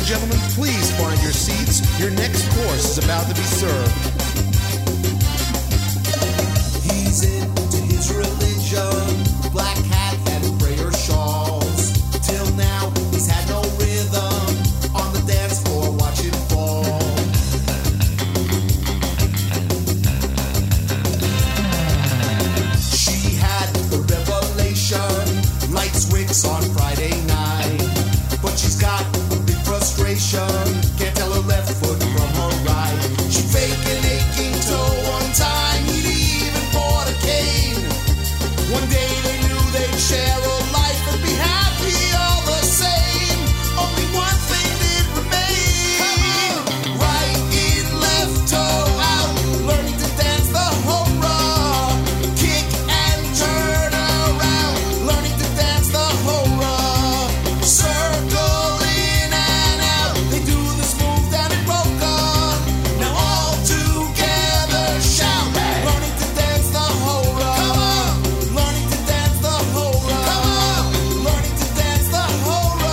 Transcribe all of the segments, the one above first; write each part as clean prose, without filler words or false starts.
gentlemen, please find your seats. Your next course is about to be served. He's into his religion, black hat and prayer shawls. Till now, he's had no rhythm on the dance floor, watch him fall. She had the revelation, lights wicks on Friday night. But she's got a big frustration, can't tell her left foot from her right. She fake an aching toe one time, he'd even bought a cane. One day they knew they'd share a life and be happy all the same. Only one thing did remain. Right in, left toe out, learning to dance the hora. Kick and turn around, learning to dance the hora. Circle in and out, they do this move down in Boca. Now all together shout, learning to dance the hora. Come on, learning to dance the hora. Come on, learning to dance the hora.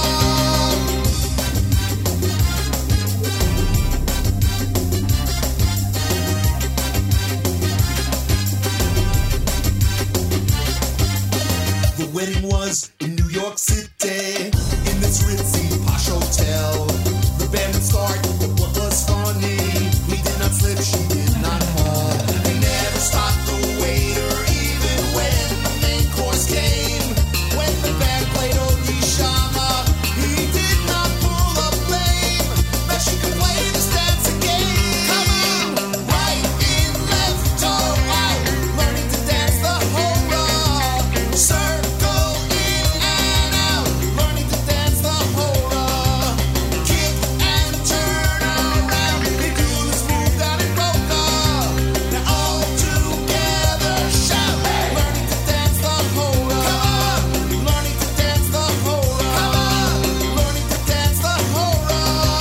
The wedding was in New York City, in this ritzy posh hotel. The band would start, but what was funny, he did not slip, she did not fall. They never stopped the waiter, even when the main course came. When the band played Odishama, he did not pull a blame. That she could play this dance again. Come on, right in, left toe out, learning to dance the hora. Circle in and out, learning to dance the hora. Kick and turn around, they do this move down in Boca. Now all together shout, learning to dance the hora. Come on, learning to dance the hora. Come on, learning to dance the hora.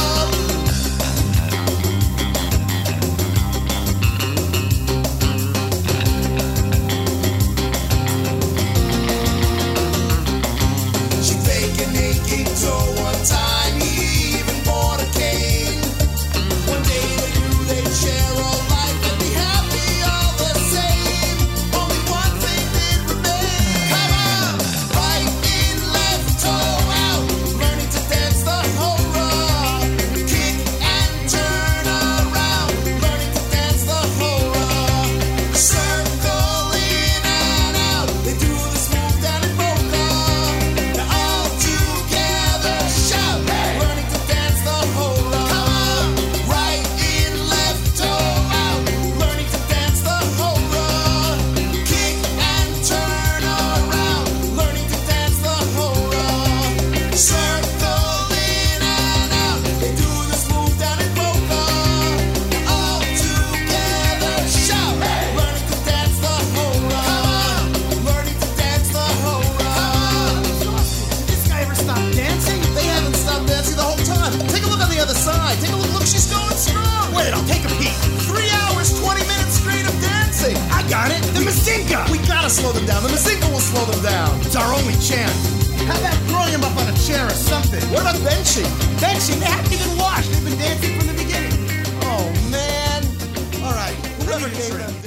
She fake an aching toe one time, he even bought a cane. One day they knew they'd share a life and be happy all the same. Only one thing did remain. Come on, right in, left toe out, learning to dance the hora. Kick and turn around, learning to dance the hora. Circle in and out, they do this move down in Boca. Now all together shout, learning to dance the hora. Come on, right in, left toe out, learning to dance the hora. Kick and turn around, learning to dance the hora. Circle in and out, they do this move down in Boca. Now all together shout, learning to dance the hora. Come on, learning to dance the hora. Did this guy ever stop dancing? They haven't stopped dancing the whole time. Take a look on the other side. Take a look. Look, she's going strong. Wait, I'll take a peek. 3 hours, 20 minutes straight of dancing. I got it. The Mazinga. We gotta slow them down. The Mazinga will slow them down. It's our only chance. How about throwing him up on a chair or something? What about benching? Benching? They haven't even washed. They've been dancing from the beginning. Oh, man. All right. Whoever Let me gave drink. them